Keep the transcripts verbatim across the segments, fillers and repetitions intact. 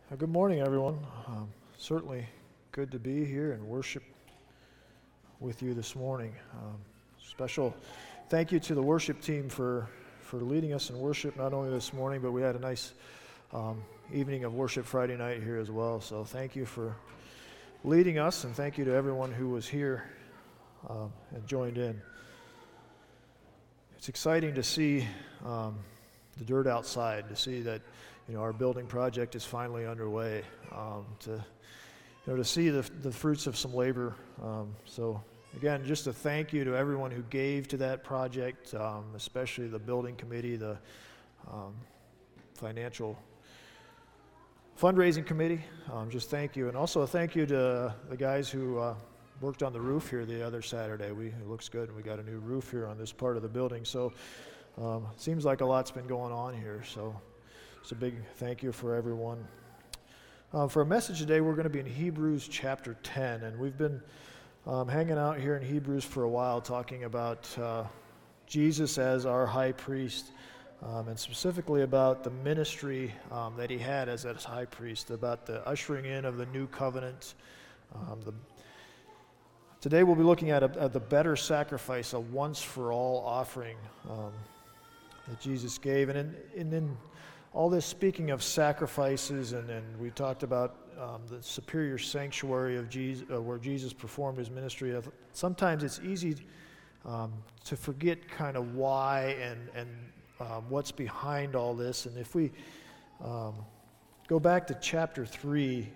Uh, Good morning, everyone. Um, certainly good to be here and worship with you this morning. Um, special thank you to the worship team for, for leading us in worship not only this morning, but we had a nice um, evening of worship Friday night here as well. So thank you for leading us, and thank you to everyone who was here um, and joined in. It's exciting to see um, the dirt outside, to see that you know our building project is finally underway. Um, to you know to see the the fruits of some labor. Um, so again, just a thank you to everyone who gave to that project, um, especially the building committee, the um, financial fundraising committee. Um, just thank you, and also a thank you to the guys who uh, worked on the roof here the other Saturday. We it looks good, and we got a new roof here on this part of the building. So um, seems like a lot's been going on here. So. It's a big thank you for everyone. Uh, for a message today, we're going to be in Hebrews chapter ten, and we've been um, hanging out here in Hebrews for a while, talking about uh, Jesus as our high priest, um, and specifically about the ministry um, that he had as a high priest, about the ushering in of the new covenant. Um, the, today, we'll be looking at, a, at the better sacrifice, a once-for-all offering um, that Jesus gave, and in, and in all this, speaking of sacrifices, and, and we talked about um, the superior sanctuary of Jesus, uh, where Jesus performed his ministry. Sometimes it's easy um, to forget kind of why and, and um, what's behind all this. And if we um, go back to chapter three,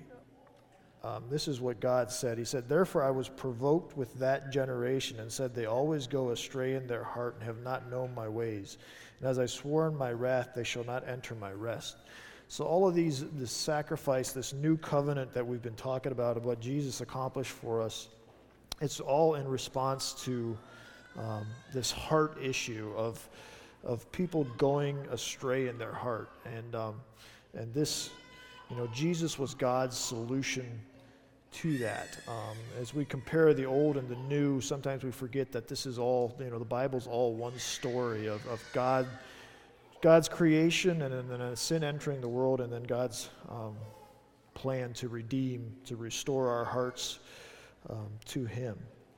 um, this is what God said. He said, "Therefore I was provoked with that generation and said, they always go astray in their heart and have not known my ways. And as I swore in my wrath, they shall not enter my rest." So all of these, this sacrifice, this new covenant that we've been talking about, of what Jesus accomplished for us, it's all in response to um, this heart issue of of people going astray in their heart. And um, and this, you know, Jesus was God's solution to that. Um, as we compare the old and the new, sometimes we forget that this is all, you know, the Bible's all one story of, of God, God's creation, and then a sin entering the world, and then God's um, plan to redeem, to restore our hearts um, to Him.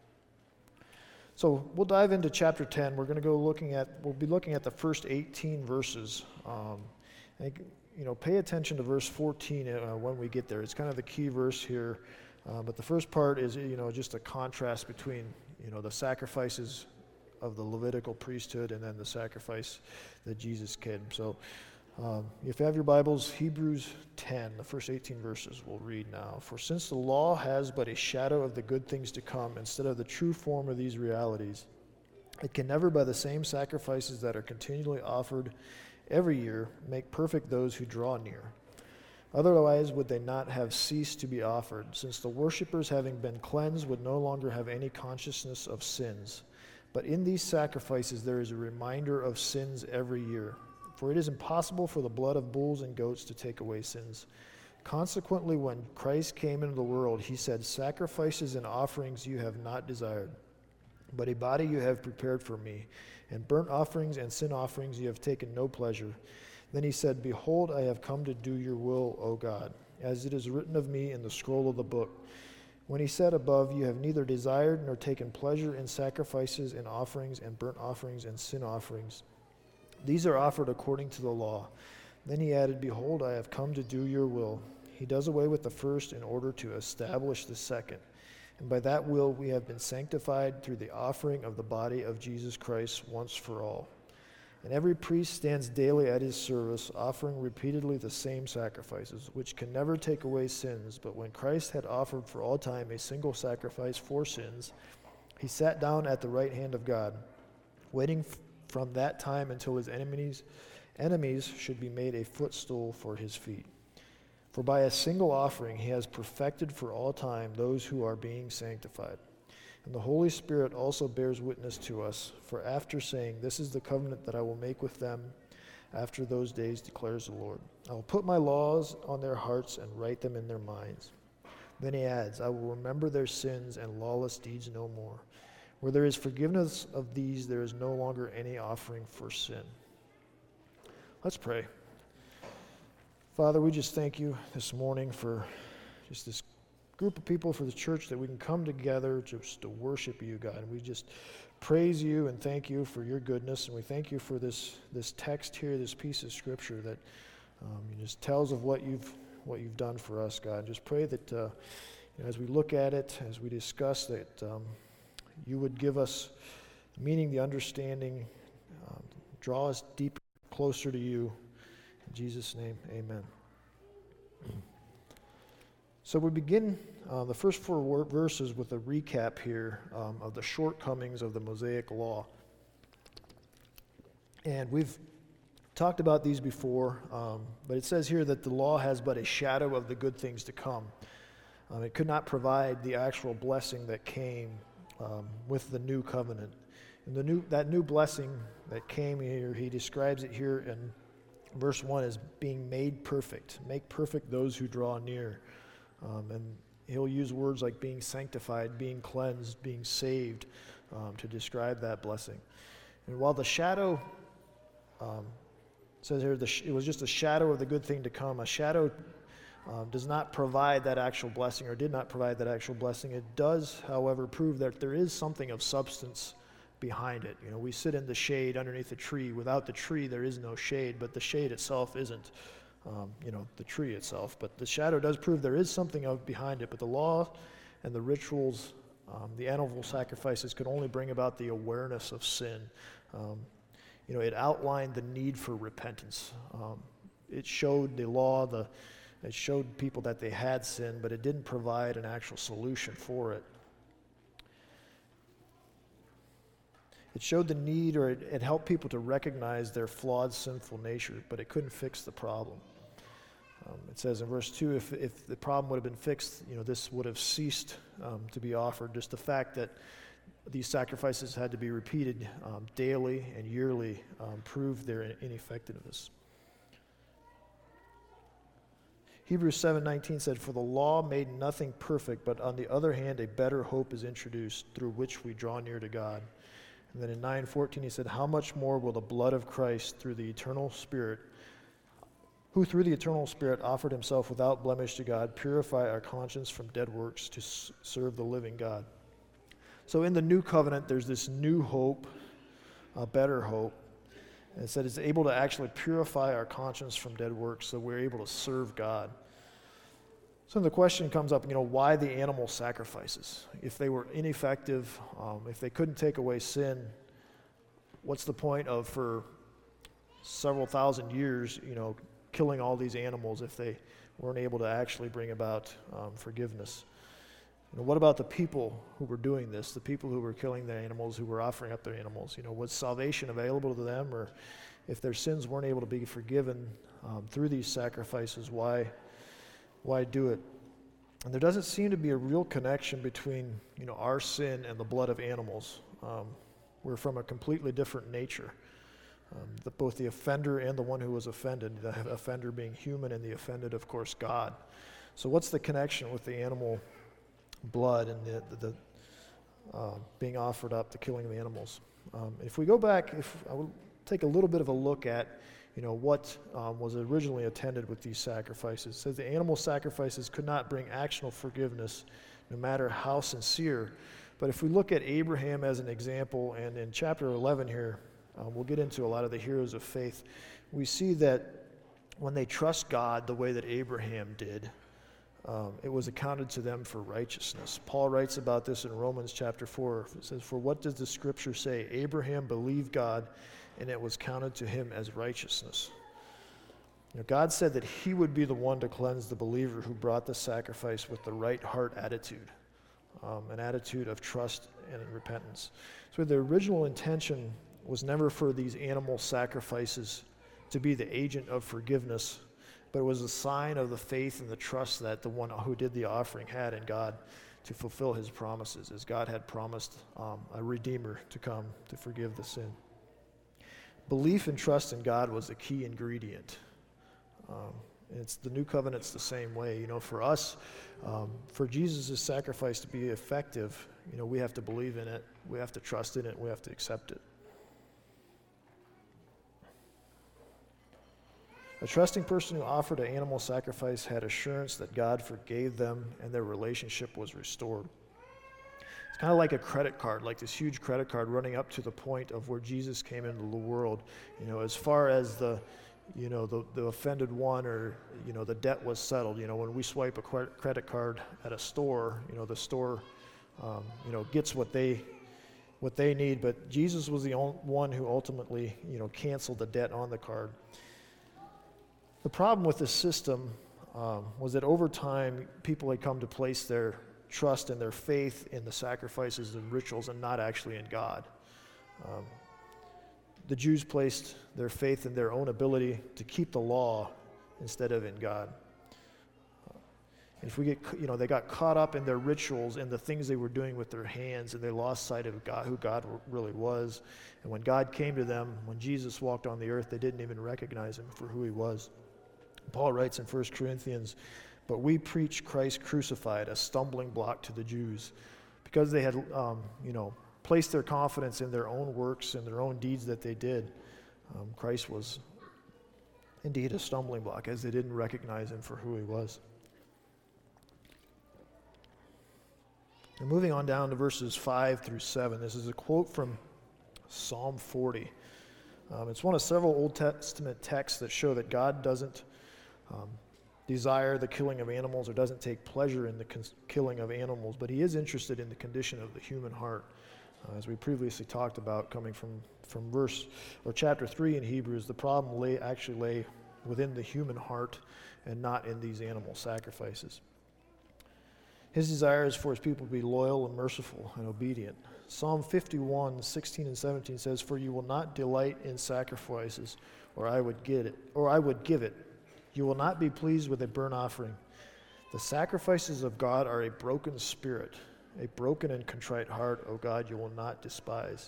So we'll dive into chapter ten. We're going to go looking at, we'll be looking at the first eighteen verses. Um, I think, you know, pay attention to verse fourteen uh, when we get there. It's kind of the key verse here. Uh, but the first part is, you know, just a contrast between, you know, the sacrifices of the Levitical priesthood and then the sacrifice that Jesus came. So um, if you have your Bibles, Hebrews ten, the first eighteen verses we'll read now. "For since the law has but a shadow of the good things to come instead of the true form of these realities, it can never by the same sacrifices that are continually offered every year make perfect those who draw near. Otherwise would they not have ceased to be offered, since the worshippers, having been cleansed, would no longer have any consciousness of sins. But in these sacrifices there is a reminder of sins every year. For it is impossible for the blood of bulls and goats to take away sins. Consequently, when Christ came into the world, he said, 'Sacrifices and offerings you have not desired, but a body you have prepared for me. And burnt offerings and sin offerings you have taken no pleasure.' Then he said, 'Behold, I have come to do your will, O God, as it is written of me in the scroll of the book.' When he said above, 'You have neither desired nor taken pleasure in sacrifices and offerings and burnt offerings and sin offerings. These are offered according to the law.' Then he added, 'Behold, I have come to do your will.' He does away with the first in order to establish the second. And by that will we have been sanctified through the offering of the body of Jesus Christ once for all. And every priest stands daily at his service, offering repeatedly the same sacrifices, which can never take away sins. But when Christ had offered for all time a single sacrifice for sins, he sat down at the right hand of God, waiting f- from that time until his enemies, enemies should be made a footstool for his feet. For by a single offering he has perfected for all time those who are being sanctified. And the Holy Spirit also bears witness to us, for after saying, 'This is the covenant that I will make with them after those days, declares the Lord. I will put my laws on their hearts and write them in their minds.' Then he adds, 'I will remember their sins and lawless deeds no more. Where there is forgiveness of these, there is no longer any offering for sin.'" Let's pray. Father, we just thank you this morning for just this group of people, for the church, that we can come together just to worship you, God. And we just praise you and thank you for your goodness. And we thank you for this this text here, this piece of scripture that um, just tells of what you've what you've done for us, God. Just pray that uh, you know, as we look at it, as we discuss, that um, you would give us meaning, the understanding, um, draw us deeper, closer to you. In Jesus' name, amen. So we begin uh, the first four wor- verses with a recap here um, of the shortcomings of the Mosaic Law. And we've talked about these before, um, but it says here that the law has but a shadow of the good things to come. Um, it could not provide the actual blessing that came um, with the new covenant. And the new that new blessing that came here, he describes it here in verse one as being made perfect. Make perfect those who draw near. Um, and he'll use words like being sanctified, being cleansed, being saved um, to describe that blessing. And while the shadow, um, it says here, the sh- it was just a shadow of the good thing to come. A shadow um, does not provide that actual blessing, or did not provide that actual blessing. It does, however, prove that there is something of substance behind it. You know, we sit in the shade underneath a tree. Without the tree, there is no shade, but the shade itself isn't, um, you know, the tree itself. But the shadow does prove there is something of behind it. But the law and the rituals, um, the animal sacrifices, could only bring about the awareness of sin. Um, you know, it outlined the need for repentance. Um, it showed the law, the it showed people that they had sinned, but it didn't provide an actual solution for it. It showed the need, or it, it helped people to recognize their flawed, sinful nature, but it couldn't fix the problem. Um, it says in verse two, if, if the problem would have been fixed, you know, this would have ceased um, to be offered. Just the fact that these sacrifices had to be repeated um, daily and yearly um, proved their ineffectiveness. Hebrews seven nineteen said, "For the law made nothing perfect, but on the other hand, a better hope is introduced, through which we draw near to God." And then in nine fourteen he said, "How much more will the blood of Christ, through the eternal Spirit, who through the eternal Spirit offered himself without blemish to God, purify our conscience from dead works to s- serve the living God?" So in the new covenant, there's this new hope, a better hope. And it said it's able to actually purify our conscience from dead works, so we're able to serve God. So the question comes up, you know, why the animal sacrifices? If they were ineffective, um, if they couldn't take away sin, what's the point of, for several thousand years, you know, killing all these animals if they weren't able to actually bring about um, forgiveness? You know, what about the people who were doing this, the people who were killing the animals, who were offering up their animals? You know, was salvation available to them? Or if their sins weren't able to be forgiven um, through these sacrifices, why why do it? And there doesn't seem to be a real connection between, you know, our sin and the blood of animals. Um, we're from a completely different nature. Um, the, both the offender and the one who was offended, the offender being human and the offended, of course, God. So what's the connection with the animal blood and the, the, the uh, being offered up, the killing of the animals? Um, if we go back, if I will take a little bit of a look at, you know, what um, was originally intended with these sacrifices. It says the animal sacrifices could not bring actual forgiveness, no matter how sincere. But if we look at Abraham as an example, and in chapter eleven here, um, we'll get into a lot of the heroes of faith, we see that when they trust God the way that Abraham did, Um, it was accounted to them for righteousness. Paul writes about this in Romans chapter four. It says, "For what does the scripture say? Abraham believed God, and it was counted to him as righteousness." You know, God said that he would be the one to cleanse the believer who brought the sacrifice with the right heart attitude, um, an attitude of trust and repentance. So the original intention was never for these animal sacrifices to be the agent of forgiveness, but it was a sign of the faith and the trust that the one who did the offering had in God to fulfill his promises, as God had promised um, a Redeemer to come to forgive the sin. Belief and trust in God was the key ingredient. Um, it's the new covenant's the same way. You know, for us, um, for Jesus' sacrifice to be effective, you know, we have to believe in it, we have to trust in it, we have to accept it. A trusting person who offered an animal sacrifice had assurance that God forgave them and their relationship was restored. It's kind of like a credit card, like this huge credit card running up to the point of where Jesus came into the world. You know, as far as the, you know, the, the offended one, or, you know, the debt was settled. You know, when we swipe a credit card at a store, you know, the store, um, you know, gets what they what they need. But Jesus was the only one who ultimately, you know, canceled the debt on the card. The problem with this system um, was that over time, people had come to place their trust and their faith in the sacrifices and rituals and not actually in God. Um, the Jews placed their faith in their own ability to keep the law instead of in God. Uh, and if we get, you know, they got caught up in their rituals and the things they were doing with their hands, and they lost sight of God, who God really was. And when God came to them, when Jesus walked on the earth, they didn't even recognize him for who he was. Paul writes in First Corinthians, "But we preach Christ crucified, a stumbling block to the Jews," because they had, um, you know, placed their confidence in their own works and their own deeds that they did. Um, Christ was indeed a stumbling block, as they didn't recognize him for who he was. And moving on down to verses five through seven, this is a quote from Psalm forty. Um, it's one of several Old Testament texts that show that God doesn't um, desire the killing of animals or doesn't take pleasure in the con- killing of animals, but he is interested in the condition of the human heart. Uh, as we previously talked about, coming from, from verse or chapter three in Hebrews, the problem lay actually lay within the human heart and not in these animal sacrifices. His desire is for his people to be loyal and merciful and obedient. Psalm fifty-one, sixteen and seventeen says, "For you will not delight in sacrifices, or I would get it, or I would give it. You will not be pleased with a burnt offering. The sacrifices of God are a broken spirit, a broken and contrite heart, O God, you will not despise."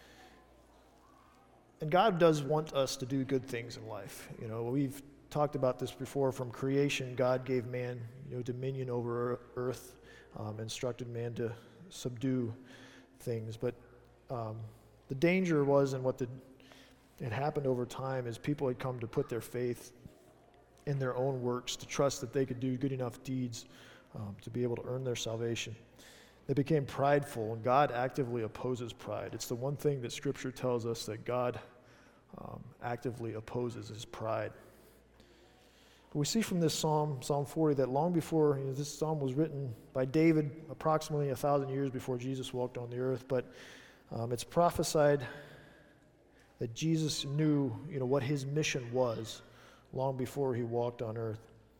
And God does want us to do good things in life. You know, we've talked about this before. From creation, God gave man, you know, dominion over earth, um, instructed man to subdue things. But um, the danger was, and what the, it happened over time, is people had come to put their faith in their own works, to trust that they could do good enough deeds um, to be able to earn their salvation. They became prideful, and God actively opposes pride. It's the one thing that Scripture tells us that God um, actively opposes is pride. But we see from this psalm, Psalm forty, that long before, you know, this psalm was written by David approximately a thousand years before Jesus walked on the earth, but um, it's prophesied that Jesus knew, you know, what his mission was long before he walked on earth.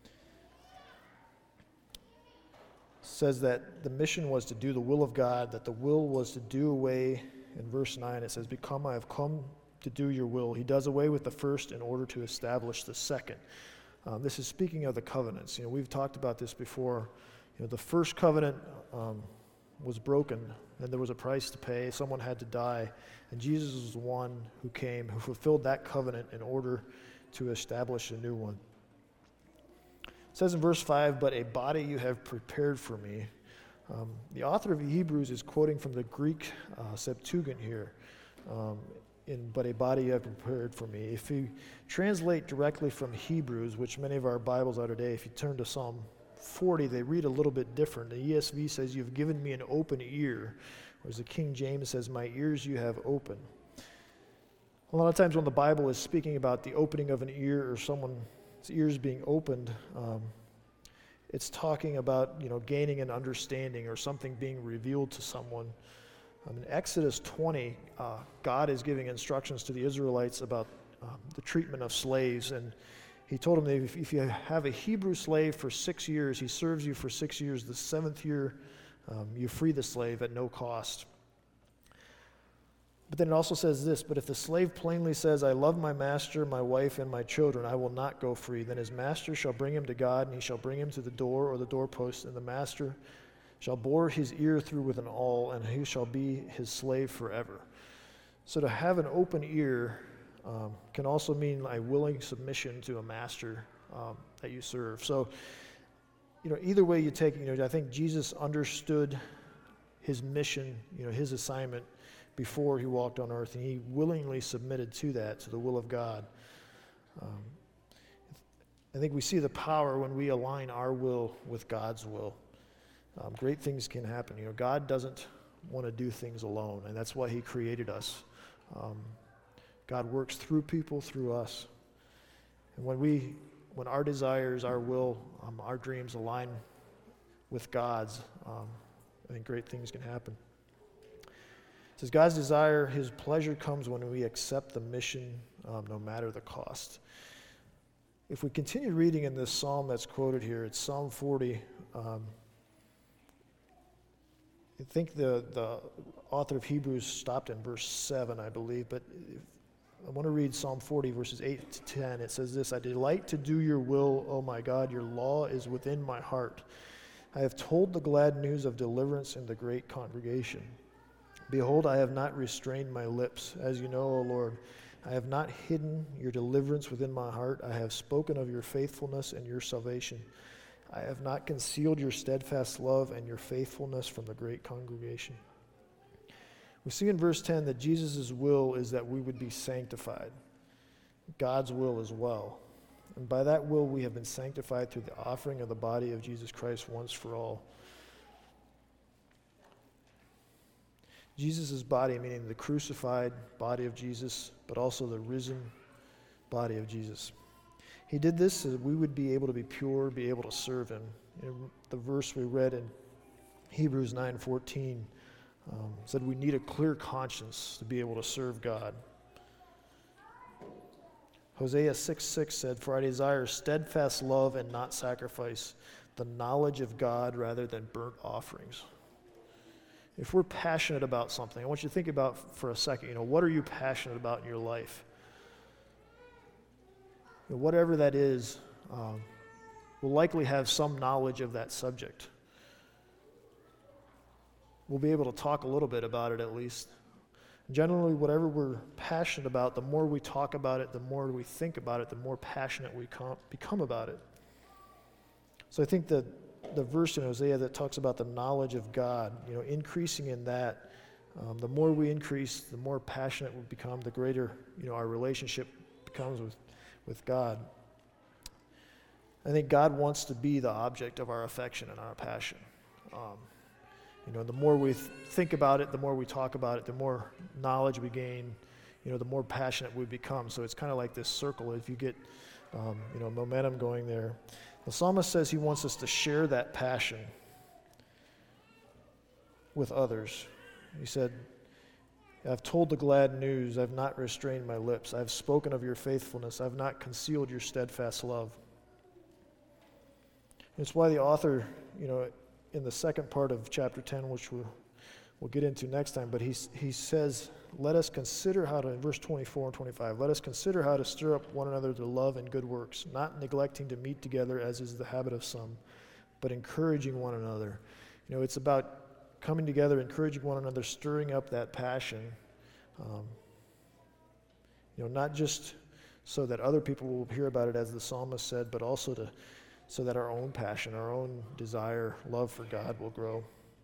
It says that the mission was to do the will of God, that the will was to do away, in verse nine it says, "Become, I have come to do your will." He does away with the first in order to establish the second. Um, this is speaking of the covenants. You know, we've talked about this before. You know, the first covenant um, was broken, and there was a price to pay. Someone had to die, and Jesus was the one who came, who fulfilled that covenant in order to establish a new one. It says in verse five, "But a body you have prepared for me." Um, the author of Hebrews is quoting from the Greek uh, Septuagint here. Um, in "but a body you have prepared for me." If you translate directly from Hebrews, which many of our Bibles are today, if you turn to Psalm forty, they read a little bit different. The E S V says, "You've given me an open ear," whereas the King James says, "My ears you have opened." A lot of times when the Bible is speaking about the opening of an ear or someone's ears being opened, um, it's talking about, you know, gaining an understanding or something being revealed to someone. Um, in Exodus twenty, uh, God is giving instructions to the Israelites about um, the treatment of slaves, and he told them that if, if you have a Hebrew slave for six years, he serves you for six years. The seventh year, um, you free the slave at no cost. But then it also says this, "But if the slave plainly says, 'I love my master, my wife, and my children, I will not go free,' then his master shall bring him to God, and he shall bring him to the door or the doorpost, and the master shall bore his ear through with an awl, and he shall be his slave forever." So to have an open ear um, can also mean a willing submission to a master um, that you serve. So, you know, either way you take it, you know, I think Jesus understood his mission, you know, his assignment before he walked on earth, and he willingly submitted to that, to the will of God. Um, I think we see the power when we align our will with God's will. Um, great things can happen. You know, God doesn't want to do things alone, and that's why he created us. Um, God works through people, through us. And when we, when our desires, our will, um, our dreams align with God's, um, I think great things can happen. It says God's desire, his pleasure comes when we accept the mission, um, no matter the cost. If we continue reading in this psalm that's quoted here, it's Psalm forty. Um, I think the, the author of Hebrews stopped in verse seven, I believe, but if, I want to read Psalm forty, verses eight to ten. It says this, I delight to do your will, O my God. Your law is within my heart. I have told the glad news of deliverance in the great congregation. Behold, I have not restrained my lips. As you know, O Lord, I have not hidden your deliverance within my heart. I have spoken of your faithfulness and your salvation. I have not concealed your steadfast love and your faithfulness from the great congregation. We see in verse ten that Jesus' will is that we would be sanctified. God's will as well. And by that will we have been sanctified through the offering of the body of Jesus Christ once for all. Jesus' body, meaning the crucified body of Jesus, but also the risen body of Jesus. He did this so that we would be able to be pure, be able to serve him. In the verse we read in Hebrews nine fourteen um, said we need a clear conscience to be able to serve God. Hosea six six said, for I desire steadfast love and not sacrifice, the knowledge of God rather than burnt offerings. If we're passionate about something, I want you to think about for a second, you know, what are you passionate about in your life? You know, whatever that is, um, we'll likely have some knowledge of that subject. We'll be able to talk a little bit about it at least. Generally, whatever we're passionate about, the more we talk about it, the more we think about it, the more passionate we com- become about it. So I think that the verse in Hosea that talks about the knowledge of God, you know, increasing in that, um, the more we increase, the more passionate we become, the greater, you know, our relationship becomes with, with God. I think God wants to be the object of our affection and our passion. Um, you know, the more we th- think about it, the more we talk about it, the more knowledge we gain, you know, the more passionate we become. So it's kind of like this circle. If you get, um, you know, momentum going there. The psalmist says he wants us to share that passion with others. He said, I've told the glad news, I've not restrained my lips, I've spoken of your faithfulness, I've not concealed your steadfast love. It's why the author, you know, in the second part of chapter ten, which we'll, we'll get into next time, but he, he says, let us consider how to, in verse twenty-four and twenty-five, let us consider how to stir up one another to love and good works, not neglecting to meet together as is the habit of some, but encouraging one another. You know, it's about coming together, encouraging one another, stirring up that passion. Um, you know, not just so that other people will hear about it, as the psalmist said, but also to so that our own passion, our own desire, love for God will grow.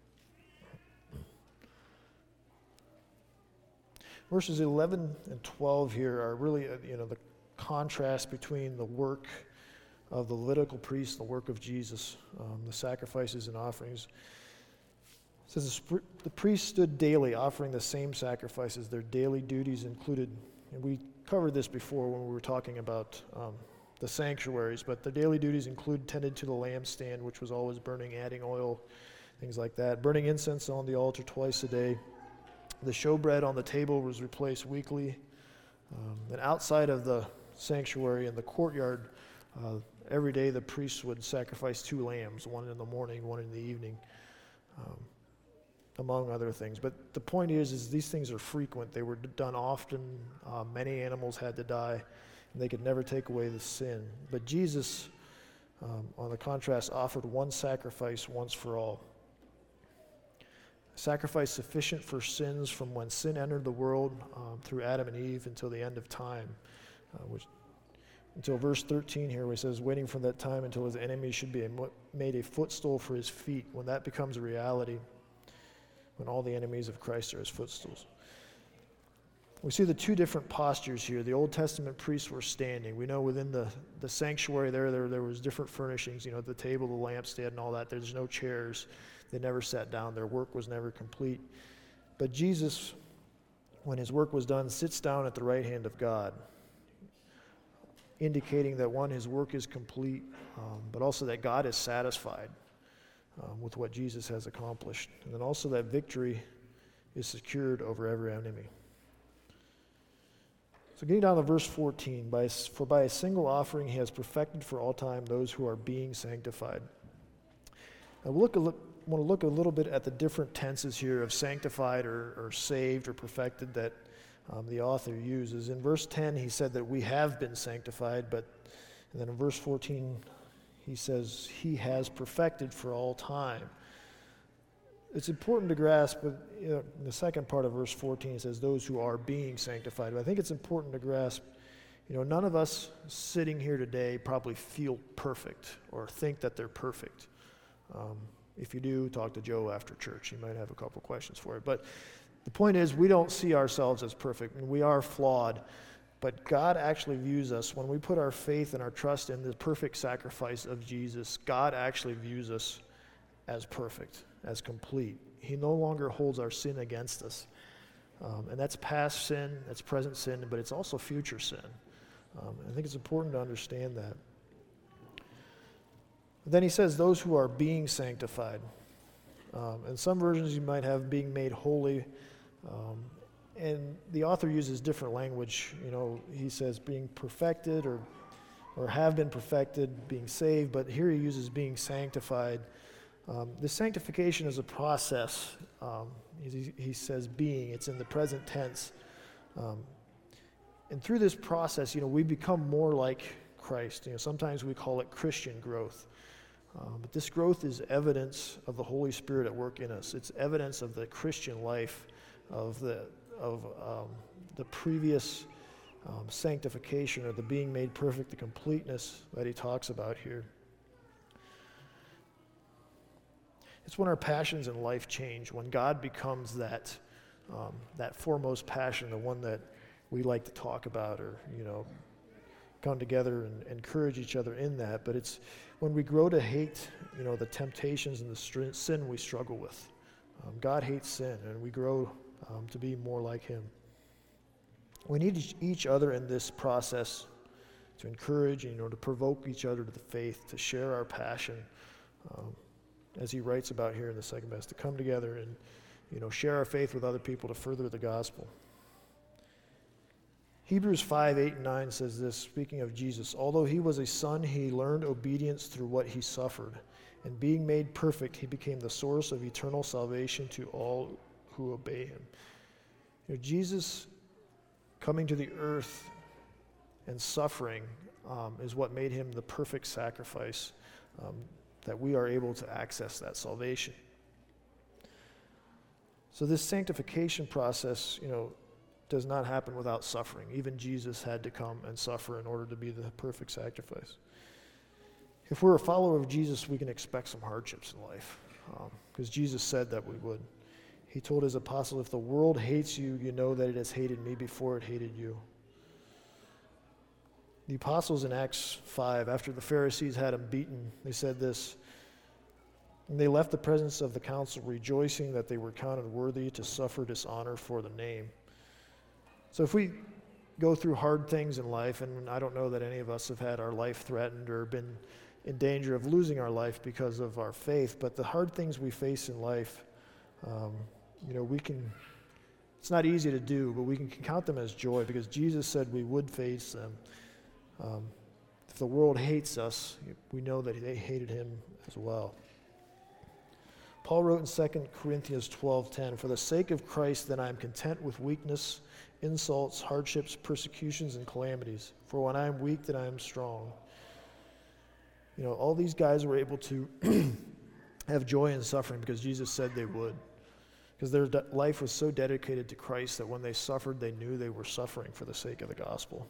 Verses eleven and twelve here are really, you know, the contrast between the work of the Levitical priests and the work of Jesus, um, the sacrifices and offerings. It says the priests stood daily offering the same sacrifices. Their daily duties included, and we covered this before when we were talking about um, the sanctuaries, but the daily duties include tended to the lampstand, which was always burning, adding oil, things like that, burning incense on the altar twice a day. The showbread on the table was replaced weekly. Um, and outside of the sanctuary in the courtyard, uh, every day the priests would sacrifice two lambs, one in the morning, one in the evening, um, among other things. But the point is, is these things are frequent. They were done often. Uh, many animals had to die, and they could never take away the sin. But Jesus, um, on the contrast, offered one sacrifice once for all. Sacrifice sufficient for sins from when sin entered the world um, through Adam and Eve until the end of time, uh, which until verse thirteen here, where he says, waiting for that time until his enemies should be a, made a footstool for his feet. When that becomes a reality, when all the enemies of Christ are his footstools. we see the two different postures here. The Old Testament priests were standing. We know within the, the sanctuary there, there, there was different furnishings, you know, the table, the lampstand, and all that. There's no chairs. They never sat down. Their work was never complete. But Jesus, when his work was done, sits down at the right hand of God, indicating that, one, his work is complete, um, but also that God is satisfied um, with what Jesus has accomplished. And then also that victory is secured over every enemy. So getting down to verse fourteen, by, for by a single offering he has perfected for all time those who are being sanctified. Now we'll look a li- want to look a little bit at the different tenses here of sanctified or, or saved or perfected that um, the author uses. In verse ten he said that we have been sanctified, but and then in verse fourteen he says he has perfected for all time. It's important to grasp, but you know, in the second part of verse fourteen, it says those who are being sanctified. But I think it's important to grasp, you know, none of us sitting here today probably feel perfect or think that they're perfect. Um, if you do, talk to Joe after church. He might have a couple questions for it. But the point is, we don't see ourselves as perfect, and we are flawed. But God actually views us, when we put our faith and our trust in the perfect sacrifice of Jesus, God actually views us as perfect, as complete. He no longer holds our sin against us. Um, and that's past sin, that's present sin, but it's also future sin. Um, I think it's important to understand that. Then he says those who are being sanctified. Um, in some versions you might have being made holy. Um, and the author uses different language. You know, he says being perfected or, or have been perfected, being saved, but here he uses being sanctified. Um, the sanctification is a process. Um, he, he says being, it's in the present tense. Um, and through this process, you know, we become more like Christ. You know, sometimes we call it Christian growth. Um, but this growth is evidence of the Holy Spirit at work in us. It's evidence of the Christian life, of the of um, the previous um, sanctification, or the being made perfect, the completeness that he talks about here. It's when our passions in life change, when God becomes that um, that foremost passion, the one that we like to talk about, or you know, come together and encourage each other in that. But it's when we grow to hate, you know, the temptations and the str- sin we struggle with. Um, God hates sin, and we grow um, to be more like him. We need each other in this process to encourage, you know, to provoke each other to the faith, to share our passion. Um, as he writes about here in the second best, to come together and, you know, share our faith with other people to further the gospel. Hebrews five, eight, and nine says this, speaking of Jesus, although he was a son, he learned obedience through what he suffered. And being made perfect, he became the source of eternal salvation to all who obey him. You know, Jesus coming to the earth and suffering um, is what made him the perfect sacrifice, um, that we are able to access that salvation. So this sanctification process, you know, does not happen without suffering. Even Jesus had to come and suffer in order to be the perfect sacrifice. If we're a follower of Jesus, we can expect some hardships in life, because um, Jesus said that we would. He told his apostles, if the world hates you, you know that it has hated me before it hated you. The apostles in Acts five, after the Pharisees had him beaten, they said this, and they left the presence of the council rejoicing that they were counted worthy to suffer dishonor for the name. So if we go through hard things in life, and I don't know that any of us have had our life threatened or been in danger of losing our life because of our faith, but the hard things we face in life, um, you know, we can, it's not easy to do, but we can count them as joy because Jesus said we would face them. Um, if the world hates us, we know that they hated him as well. Paul wrote in Second Corinthians twelve ten, for the sake of Christ, then I am content with weakness, insults, hardships, persecutions, and calamities. For when I am weak, then I am strong. You know, all these guys were able to have joy in suffering because Jesus said they would. Because their de- life was so dedicated to Christ that when they suffered, they knew they were suffering for the sake of the gospel.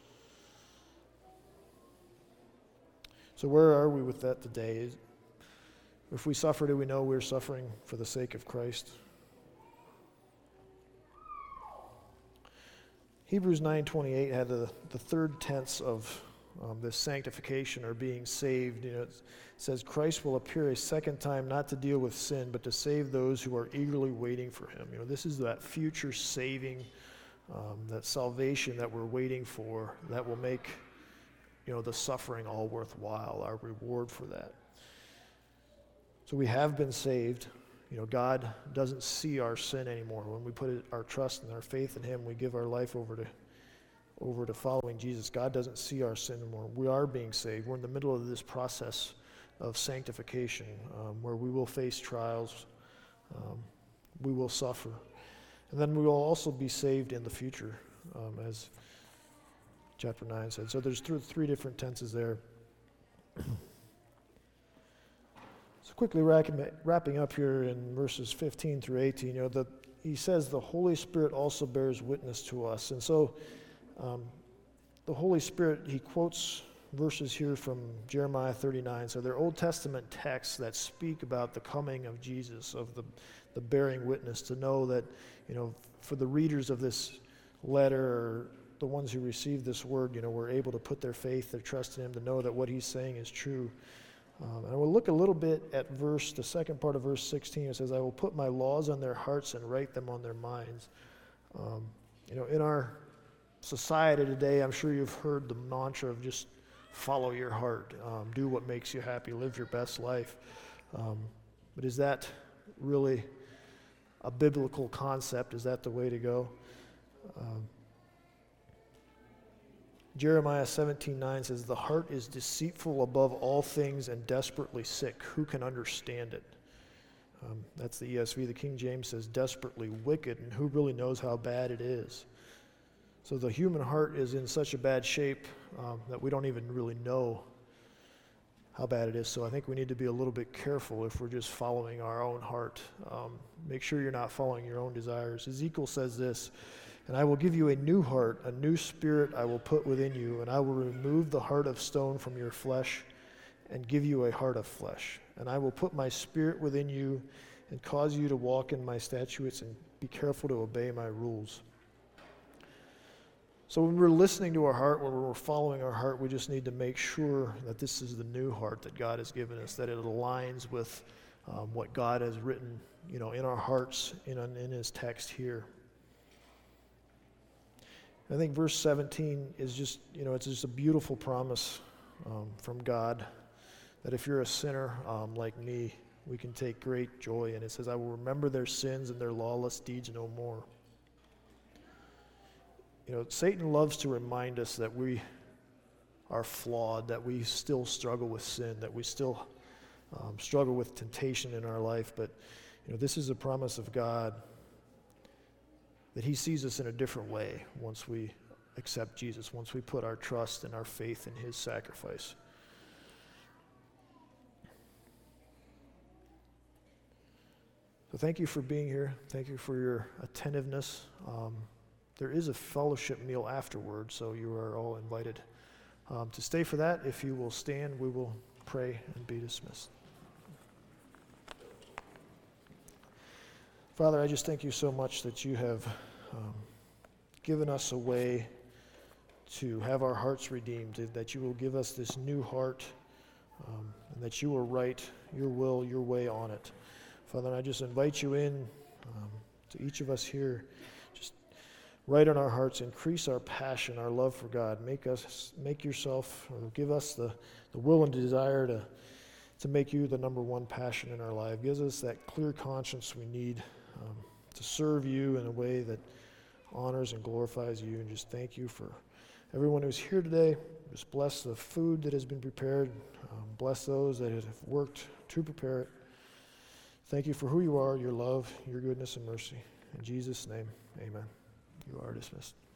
So where are we with that today? If we suffer, do we know we're suffering for the sake of Christ? Hebrews nine twenty-eight had the, the third tense of um, this sanctification or being saved. You know, it says, Christ will appear a second time not to deal with sin, but to save those who are eagerly waiting for him. You know, this is that future saving, um, that salvation that we're waiting for that will make, you know, the suffering all worthwhile, our reward for that. So we have been saved. You know, God doesn't see our sin anymore. When we put it, our trust and our faith in him, we give our life over to over to following Jesus. God doesn't see our sin anymore. We are being saved. We're in the middle of this process of sanctification, um, where we will face trials, um, we will suffer, and then we will also be saved in the future, um, as chapter nine said. So there's th- three different tenses there. So quickly wrapping up here in verses fifteen through eighteen, you know, the, he says the Holy Spirit also bears witness to us. And so um, the Holy Spirit, he quotes verses here from Jeremiah thirty-nine. So they're Old Testament texts that speak about the coming of Jesus, of the, the bearing witness, to know that, you know, for the readers of this letter, or the ones who receive this word, you know, we're able to put their faith, their trust in him, to know that what he's saying is true. Um, and we'll look a little bit at verse, the second part of verse sixteen. It says, I will put my laws on their hearts and write them on their minds. Um, you know, in our society today, I'm sure you've heard the mantra of just follow your heart, um, do what makes you happy, live your best life. Um, but is that really a biblical concept? Is that the way to go? Um, Jeremiah seventeen nine says, the heart is deceitful above all things and desperately sick. Who can understand it? Um, that's the E S V. The King James says, desperately wicked, and who really knows how bad it is? So the human heart is in such a bad shape um, that we don't even really know how bad it is. So I think we need to be a little bit careful if we're just following our own heart. Um, make sure you're not following your own desires. Ezekiel says this, and I will give you a new heart, a new spirit I will put within you, and I will remove the heart of stone from your flesh and give you a heart of flesh. And I will put my spirit within you and cause you to walk in my statutes and be careful to obey my rules. So when we're listening to our heart, when we're following our heart, we just need to make sure that this is the new heart that God has given us, that it aligns with um, what God has written, you know, in our hearts, in, in his text here. I think verse seventeen is just, you know, it's just a beautiful promise um, from God that if you're a sinner um, like me, we can take great joy. And it says, I will remember their sins and their lawless deeds no more. You know, Satan loves to remind us that we are flawed, that we still struggle with sin, that we still um, struggle with temptation in our life. But, you know, this is a promise of God that he sees us in a different way once we accept Jesus, once we put our trust and our faith in his sacrifice. So thank you for being here. Thank you for your attentiveness. Um, there is a fellowship meal afterward, so you are all invited um, to stay for that. If you will stand, we will pray and be dismissed. Father, I just thank you so much that you have um, given us a way to have our hearts redeemed, that you will give us this new heart, um, and that you will write your will, your way on it. Father, I just invite you in um, to each of us here. Just write on our hearts, increase our passion, our love for God. Make us, make yourself, or give us the, the will and desire to, to make you the number one passion in our life. Gives us that clear conscience we need Um, to serve you in a way that honors and glorifies you. And just thank you for everyone who's here today. Just bless the food that has been prepared. Um, bless those that have worked to prepare it. Thank you for who you are, your love, your goodness and mercy. In Jesus' name, amen. You are dismissed.